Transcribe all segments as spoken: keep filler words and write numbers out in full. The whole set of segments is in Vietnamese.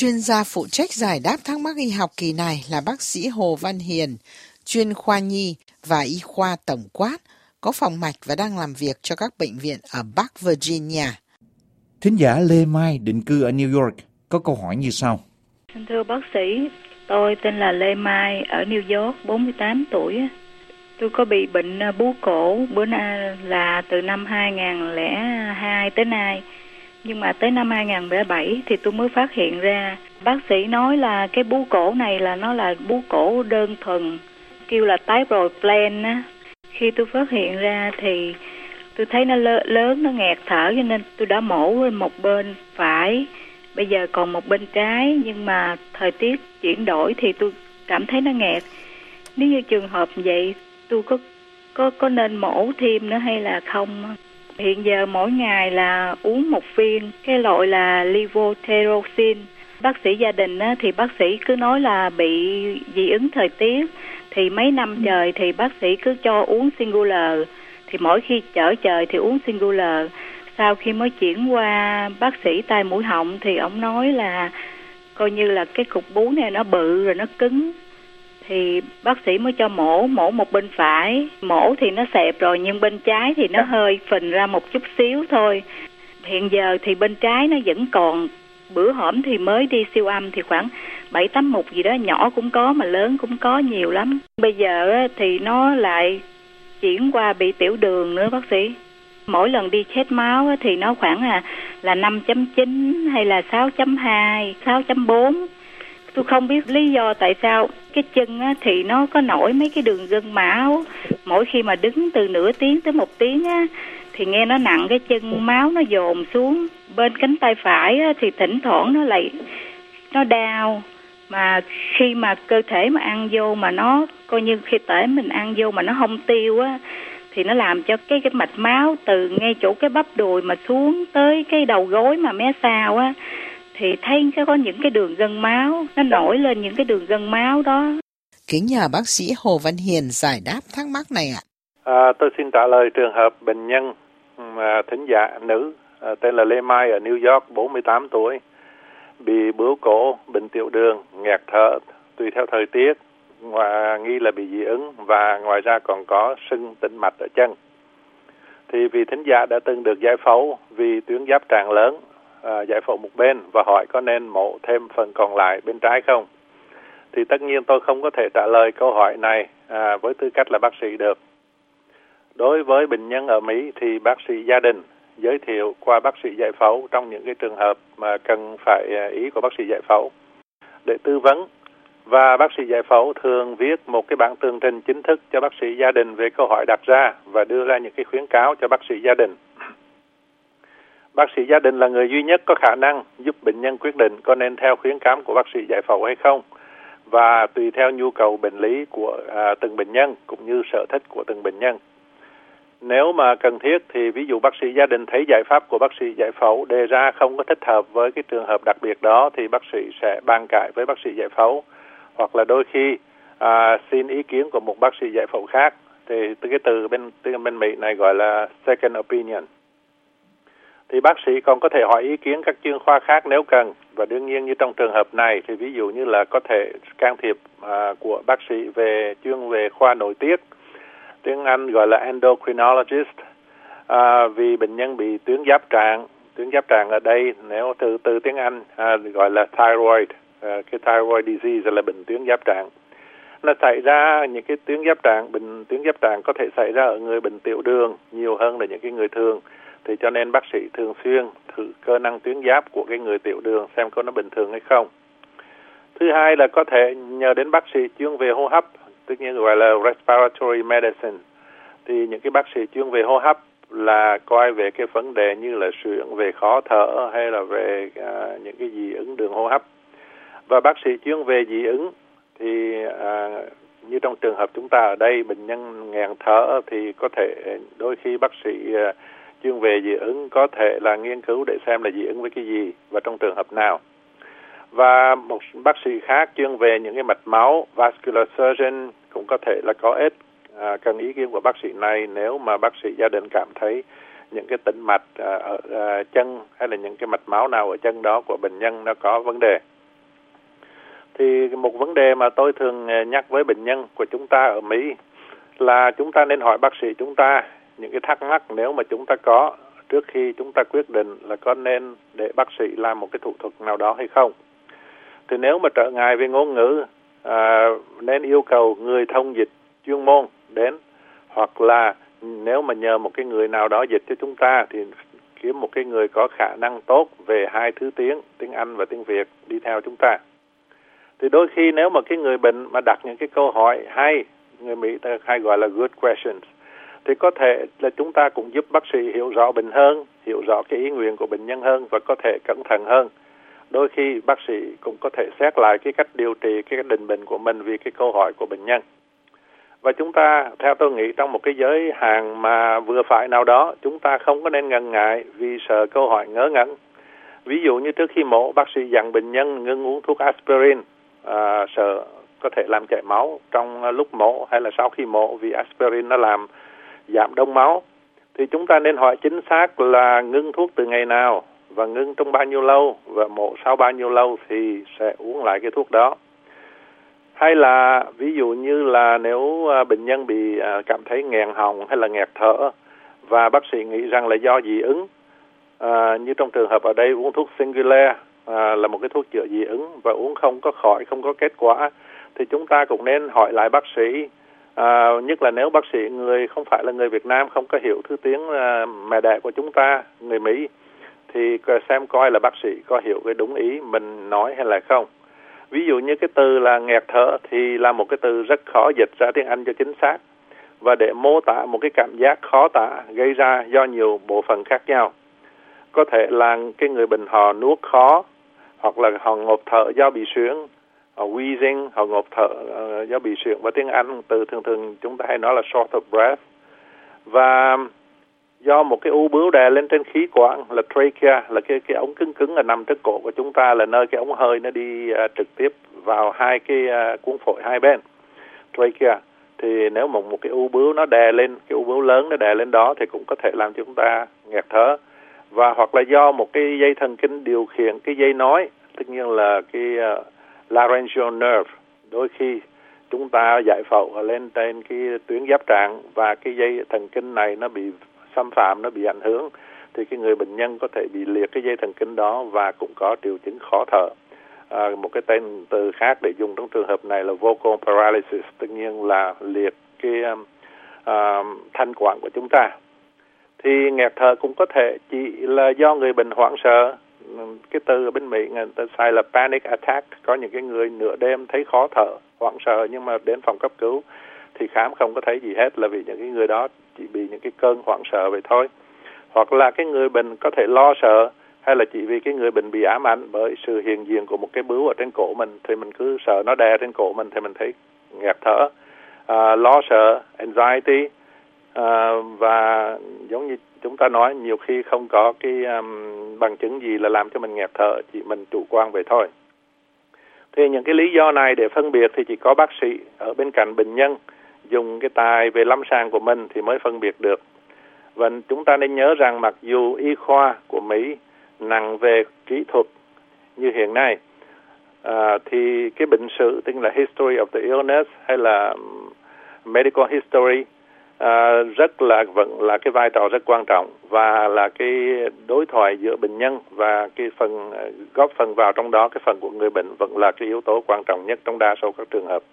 Chuyên gia phụ trách giải đáp thắc mắc y học kỳ này là bác sĩ Hồ Văn Hiền, chuyên khoa nhi và y khoa tổng quát, có phòng mạch và đang làm việc cho các bệnh viện ở Bắc Virginia. Thính giả Lê Mai định cư ở New York có câu hỏi như sau. Thưa bác sĩ, tôi tên là Lê Mai ở New York, bốn mươi tám tuổi. Tôi có bị bệnh bú cổ bữa nay là từ năm hai không không hai tới nay. Nhưng mà tới năm hai không không bảy thì tôi mới phát hiện ra. Bác sĩ nói là cái bú cổ này là nó là bú cổ đơn thuần, kêu là thyroid gland á. Khi tôi phát hiện ra thì tôi thấy nó lớn, nó nghẹt thở, cho nên tôi đã mổ một bên phải. Bây giờ còn một bên trái, nhưng mà thời tiết chuyển đổi thì tôi cảm thấy nó nghẹt. Nếu như trường hợp vậy, tôi có có có nên mổ thêm nữa hay là không? Hiện giờ mỗi ngày là uống một viên cái loại là levothyroxine. Bác sĩ gia đình á, thì bác sĩ cứ nói là bị dị ứng thời tiết, thì mấy năm trời thì bác sĩ cứ cho uống Singular. Thì mỗi khi chở trời thì uống Singular. Sau khi mới chuyển qua bác sĩ tai mũi họng thì ông nói là coi như là cái cục bú này nó bự rồi nó cứng. Thì bác sĩ mới cho mổ, mổ một bên phải. Mổ thì nó xẹp rồi nhưng bên trái thì nó hơi phình ra một chút xíu thôi. Hiện giờ thì bên trái nó vẫn còn, bữa hổm thì mới đi siêu âm thì khoảng bảy tám mục gì đó, nhỏ cũng có mà lớn cũng có nhiều lắm. Bây giờ thì nó lại chuyển qua bị tiểu đường nữa bác sĩ. Mỗi lần đi chết máu thì nó khoảng là, là năm chấm chín hay là sáu chấm hai, sáu chấm bốn. Tôi không biết lý do tại sao cái chân á, thì nó có nổi mấy cái đường gân máu. Mỗi khi mà đứng từ nửa tiếng tới một tiếng á, thì nghe nó nặng cái chân, máu nó dồn xuống. Bên cánh tay phải á, thì thỉnh thoảng nó lại nó đau. Mà khi mà cơ thể mà ăn vô mà nó coi như khi tể mình ăn vô mà nó không tiêu á, thì nó làm cho cái cái mạch máu từ ngay chỗ cái bắp đùi mà xuống tới cái đầu gối mà mé sau á, thì thấy có những cái đường gân máu, nó nổi lên những cái đường gân máu đó. Kính nhờ bác sĩ Hồ Văn Hiền giải đáp thắc mắc này ạ. À, tôi xin trả lời trường hợp bệnh nhân à, thính giả nữ à, tên là Lê Mai ở New York, bốn mươi tám tuổi, bị bướu cổ, bệnh tiểu đường, nghẹt thở tùy theo thời tiết, và nghi là bị dị ứng, và ngoài ra còn có sưng tĩnh mạch ở chân. Thì vị thính giả đã từng được giải phẫu vì tuyến giáp tràng lớn, à, giải phẫu một bên và hỏi có nên mổ thêm phần còn lại bên trái không. Thì tất nhiên tôi không có thể trả lời câu hỏi này à, với tư cách là bác sĩ được. Đối với bệnh nhân ở Mỹ thì bác sĩ gia đình giới thiệu qua bác sĩ giải phẫu trong những cái trường hợp mà cần phải ý của bác sĩ giải phẫu để tư vấn. Và bác sĩ giải phẫu thường viết một cái bản tường trình chính thức cho bác sĩ gia đình về câu hỏi đặt ra và đưa ra những cái khuyến cáo cho bác sĩ gia đình. Bác sĩ gia đình là người duy nhất có khả năng giúp bệnh nhân quyết định có nên theo khuyến cáo của bác sĩ giải phẫu hay không, và tùy theo nhu cầu bệnh lý của à, từng bệnh nhân cũng như sở thích của từng bệnh nhân. Nếu mà cần thiết thì ví dụ bác sĩ gia đình thấy giải pháp của bác sĩ giải phẫu đề ra không có thích hợp với cái trường hợp đặc biệt đó thì bác sĩ sẽ bàn cãi với bác sĩ giải phẫu, hoặc là đôi khi à, xin ý kiến của một bác sĩ giải phẫu khác. Thì cái từ bên từ bên Mỹ này gọi là second opinion. Thì bác sĩ còn có thể hỏi ý kiến các chuyên khoa khác nếu cần, và đương nhiên như trong trường hợp này thì ví dụ như là có thể can thiệp à, của bác sĩ về chuyên về khoa nội tiết, tiếng Anh gọi là endocrinologist, à, vì bệnh nhân bị tuyến giáp tràng. Tuyến giáp tràng ở đây nếu từ từ tiếng Anh à, gọi là thyroid, à, cái thyroid disease là bệnh tuyến giáp tràng. Nó xảy ra những cái tuyến giáp tràng, bệnh tuyến giáp tràng có thể xảy ra ở người bệnh tiểu đường nhiều hơn là những cái người thường. Thì cho nên bác sĩ thường xuyên thử cơ năng tuyến giáp của cái người tiểu đường xem có nó bình thường hay không. Thứ hai là có thể nhờ đến bác sĩ chuyên về hô hấp, tức như gọi là respiratory medicine. Thì những cái bác sĩ chuyên về hô hấp là coi về cái vấn đề như là suyễn, về khó thở hay là về à, những cái dị ứng đường hô hấp. Và bác sĩ chuyên về dị ứng thì à, như trong trường hợp chúng ta ở đây, bệnh nhân nghẹn thở thì có thể đôi khi bác sĩ à, chuyên về dị ứng có thể là nghiên cứu để xem là dị ứng với cái gì và trong trường hợp nào. Và một bác sĩ khác chuyên về những cái mạch máu, vascular surgeon, cũng có thể là có ích à, cần ý kiến của bác sĩ này nếu mà bác sĩ gia đình cảm thấy những cái tĩnh mạch à, ở à, chân hay là những cái mạch máu nào ở chân đó của bệnh nhân nó có vấn đề. Thì một vấn đề mà tôi thường nhắc với bệnh nhân của chúng ta ở Mỹ là chúng ta nên hỏi bác sĩ chúng ta những cái thắc mắc nếu mà chúng ta có trước khi chúng ta quyết định là có nên để bác sĩ làm một cái thủ thuật nào đó hay không. Thì nếu mà trở ngại về ngôn ngữ, à, nên yêu cầu người thông dịch chuyên môn đến, hoặc là nếu mà nhờ một cái người nào đó dịch cho chúng ta thì kiếm một cái người có khả năng tốt về hai thứ tiếng, tiếng Anh và tiếng Việt đi theo chúng ta. Thì đôi khi nếu mà cái người bệnh mà đặt những cái câu hỏi hay, người Mỹ ta hay gọi là good questions, thì có thể là chúng ta cũng giúp bác sĩ hiểu rõ bệnh hơn, hiểu rõ cái ý nguyện của bệnh nhân hơn và có thể cẩn thận hơn. Đôi khi bác sĩ cũng có thể xét lại cái cách điều trị, cái cách định bệnh của mình vì cái câu hỏi của bệnh nhân. Và chúng ta, theo tôi nghĩ, trong một cái giới hạn mà vừa phải nào đó, chúng ta không có nên ngần ngại vì sợ câu hỏi ngớ ngẩn. Ví dụ như trước khi mổ, bác sĩ dặn bệnh nhân ngưng uống thuốc aspirin, à, sợ có thể làm chảy máu trong lúc mổ hay là sau khi mổ vì aspirin nó làm giảm đông máu. Thì chúng ta nên hỏi chính xác là ngưng thuốc từ ngày nào và ngưng trong bao nhiêu lâu và mổ sau bao nhiêu lâu thì sẽ uống lại cái thuốc đó. Hay là ví dụ như là nếu bệnh nhân bị cảm thấy nghẹn họng hay là nghẹt thở và bác sĩ nghĩ rằng là do dị ứng, à, như trong trường hợp ở đây uống thuốc Singulair à, là một cái thuốc chữa dị ứng và uống không có khỏi, không có kết quả, thì chúng ta cũng nên hỏi lại bác sĩ, à, nhất là nếu bác sĩ người không phải là người Việt Nam, không có hiểu thứ tiếng à, mẹ đẻ của chúng ta, người Mỹ, thì xem coi là bác sĩ có hiểu cái đúng ý mình nói hay là không. Ví dụ như cái từ là nghẹt thở thì là một cái từ rất khó dịch ra tiếng Anh cho chính xác, và để mô tả một cái cảm giác khó tả gây ra do nhiều bộ phận khác nhau. Có thể là cái người bệnh họ nuốt khó, hoặc là họ ngộp thở do bị suyễn, họ wheezing, họ ngộp thở uh, do bị suyễn, và tiếng Anh từ thường thường chúng ta hay nói là short of breath. Và do một cái u bướu đè lên trên khí quản là trachea, là cái cái ống cứng cứng ở nằm trước cổ của chúng ta, là nơi cái ống hơi nó đi uh, trực tiếp vào hai cái uh, cuống phổi hai bên trachea. Thì nếu một một cái u bướu nó đè lên, cái u bướu lớn nó đè lên đó thì cũng có thể làm cho chúng ta nghẹt thở. Và hoặc là do một cái dây thần kinh điều khiển cái dây nói, tất nhiên là cái uh, laryngeal nerve, đôi khi chúng ta giải phẫu lên trên cái tuyến giáp trạng và cái dây thần kinh này nó bị xâm phạm, nó bị ảnh hưởng, thì cái người bệnh nhân có thể bị liệt cái dây thần kinh đó và cũng có triệu chứng khó thở. À, một cái tên từ khác để dùng trong trường hợp này là vocal paralysis, tất nhiên là liệt cái um, uh, thanh quản của chúng ta. Thì nghẹt thở cũng có thể chỉ là do người bệnh hoảng sợ. Cái từ ở bên Mỹ người ta xài là panic attack. Có những cái người nửa đêm thấy khó thở, hoảng sợ, nhưng mà đến phòng cấp cứu thì khám không có thấy gì hết, là vì những cái người đó chỉ bị những cái cơn hoảng sợ vậy thôi. Hoặc là cái người bệnh có thể lo sợ, hay là chỉ vì cái người bệnh bị ám ảnh bởi sự hiện diện của một cái bướu ở trên cổ mình, thì mình cứ sợ nó đè trên cổ mình thì mình thấy nghẹt thở. À, lo sợ, anxiety, à, và giống như chúng ta nói, nhiều khi không có cái um, bằng chứng gì là làm cho mình nghẹt thở, chỉ mình chủ quan vậy thôi. Thì những cái lý do này để phân biệt thì chỉ có bác sĩ ở bên cạnh bệnh nhân dùng cái tài về lâm sàng của mình thì mới phân biệt được. Và chúng ta nên nhớ rằng mặc dù y khoa của Mỹ nặng về kỹ thuật như hiện nay, à, thì cái bệnh sử, tức là history of the illness hay là medical history, à, rất là vẫn là cái vai trò rất quan trọng, và là cái đối thoại giữa bệnh nhân và cái phần góp phần vào trong đó, cái phần của người bệnh vẫn là cái yếu tố quan trọng nhất trong đa số các trường hợp.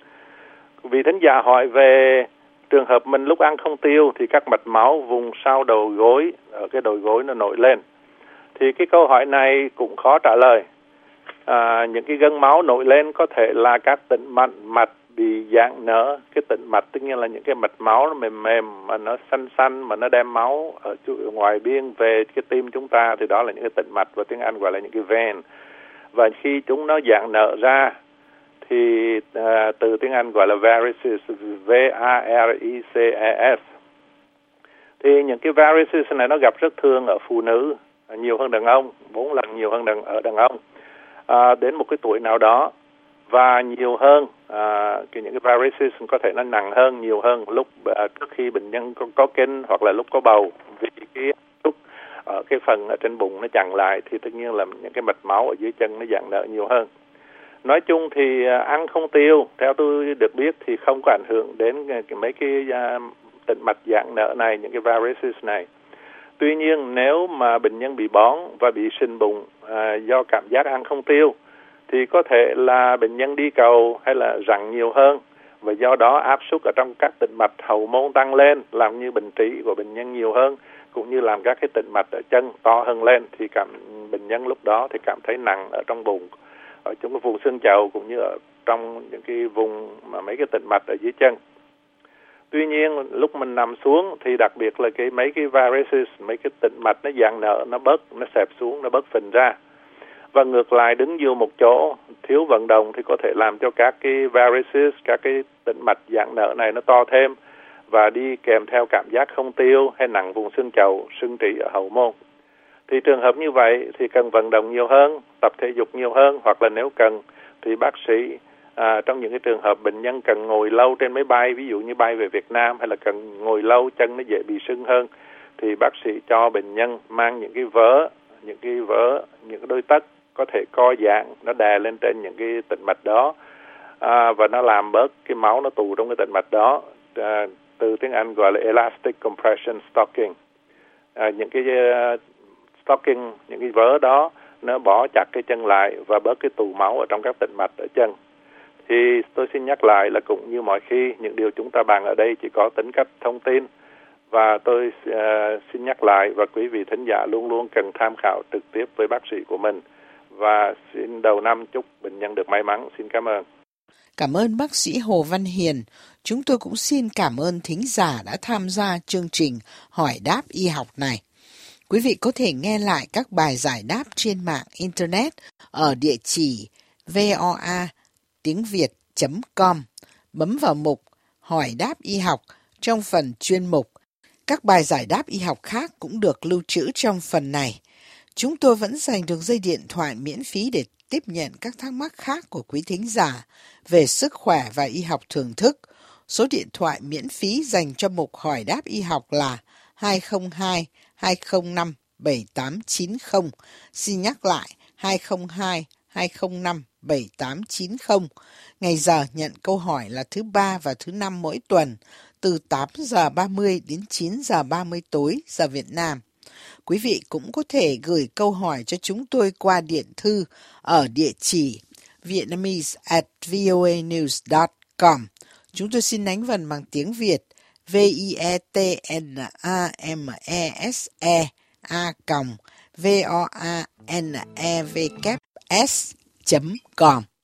Vì thính giả hỏi về trường hợp mình lúc ăn không tiêu thì các mạch máu vùng sau đầu gối, ở cái đầu gối nó nổi lên. Thì cái câu hỏi này cũng khó trả lời. À, những cái gân máu nổi lên có thể là các tĩnh mạch mạch bị giãn nở. Cái tĩnh mạch tất nhiên là những cái mạch máu nó mềm mềm mà nó xanh xanh mà nó đem máu ở ngoài biên về cái tim chúng ta, thì đó là những cái tĩnh mạch, và tiếng Anh gọi là những cái vein. Và khi chúng nó giãn nở ra thì uh, từ tiếng Anh gọi là varices, V A R I C E S. Thì những cái varices này nó gặp rất thường ở phụ nữ, nhiều hơn đàn ông, bốn lần nhiều hơn đàn, ở đàn ông, à, đến một cái tuổi nào đó, và nhiều hơn, à, cái những cái varices có thể nó nặng hơn, nhiều hơn lúc à, trước khi bệnh nhân có, có kinh hoặc là lúc có bầu, vì cái lúc ở cái phần ở trên bụng nó chặn lại thì tất nhiên là những cái mạch máu ở dưới chân nó giãn nở nhiều hơn. Nói chung thì ăn không tiêu, theo tôi được biết thì không có ảnh hưởng đến mấy cái tĩnh mạch dạng nợ này, những cái varices này. Tuy nhiên nếu mà bệnh nhân bị bón và bị sình bụng à, do cảm giác ăn không tiêu thì có thể là bệnh nhân đi cầu hay là rặn nhiều hơn, và do đó áp suất ở trong các tĩnh mạch hậu môn tăng lên, làm như bệnh trĩ của bệnh nhân nhiều hơn, cũng như làm các cái tĩnh mạch ở chân to hơn lên, thì cảm bệnh nhân lúc đó thì cảm thấy nặng ở trong bụng, ở trong cái vùng xương chậu, cũng như ở trong những cái vùng mà mấy cái tĩnh mạch ở dưới chân. Tuy nhiên lúc mình nằm xuống thì đặc biệt là cái mấy cái varices, mấy cái tĩnh mạch nó giãn nở, nó bớt, nó xẹp xuống, nó bớt phình ra. Và ngược lại, đứng nhiều một chỗ, thiếu vận động thì có thể làm cho các cái varices, các cái tĩnh mạch giãn nở này nó to thêm, và đi kèm theo cảm giác không tiêu hay nặng vùng xương chậu, sưng trĩ ở hậu môn. Thì trường hợp như vậy thì cần vận động nhiều hơn, tập thể dục nhiều hơn, hoặc là nếu cần thì bác sĩ à, trong những cái trường hợp bệnh nhân cần ngồi lâu trên máy bay, ví dụ như bay về Việt Nam, hay là cần ngồi lâu chân nó dễ bị sưng hơn, thì bác sĩ cho bệnh nhân mang những cái vớ, những cái vớ, những cái đôi tất có thể co giãn, nó đè lên trên những cái tĩnh mạch đó, à, và nó làm bớt cái máu nó tụ trong cái tĩnh mạch đó. À, từ tiếng Anh gọi là elastic compression stocking. À, những cái uh, stocking, những cái vớ đó nó bó chặt cái chân lại và bớt cái tụ máu ở trong các tĩnh mạch ở chân. Thì tôi xin nhắc lại là cũng như mọi khi, những điều chúng ta bàn ở đây chỉ có tính cách thông tin, và tôi uh, xin nhắc lại, và quý vị thính giả luôn luôn cần tham khảo trực tiếp với bác sĩ của mình. Và xin đầu năm chúc bệnh nhân được may mắn. Xin cảm ơn. Cảm ơn bác sĩ Hồ Văn Hiền. Chúng tôi cũng xin cảm ơn thính giả đã tham gia chương trình Hỏi đáp y học này. Quý vị có thể nghe lại các bài giải đáp trên mạng Internet ở địa chỉ voa tiếng việt chấm com. Bấm vào mục Hỏi đáp y học trong phần chuyên mục. Các bài giải đáp y học khác cũng được lưu trữ trong phần này. Chúng tôi vẫn dành được dây điện thoại miễn phí để tiếp nhận các thắc mắc khác của quý thính giả về sức khỏe và y học thưởng thức. Số điện thoại miễn phí dành cho mục Hỏi đáp y học là hai không hai hai không năm bảy tám chín không. Xin nhắc lại hai không hai hai không năm bảy tám chín không. Ngày giờ nhận câu hỏi là thứ ba và thứ năm mỗi tuần, từ tám giờ ba mươi đến chín giờ ba mươi tối giờ Việt Nam. Quý vị cũng có thể gửi câu hỏi cho chúng tôi qua điện thư ở địa chỉ vietnamese at voanews dot com. Chúng tôi xin đánh vần bằng tiếng Việt v i e t n a m e s e a v o a n e v s chấm com.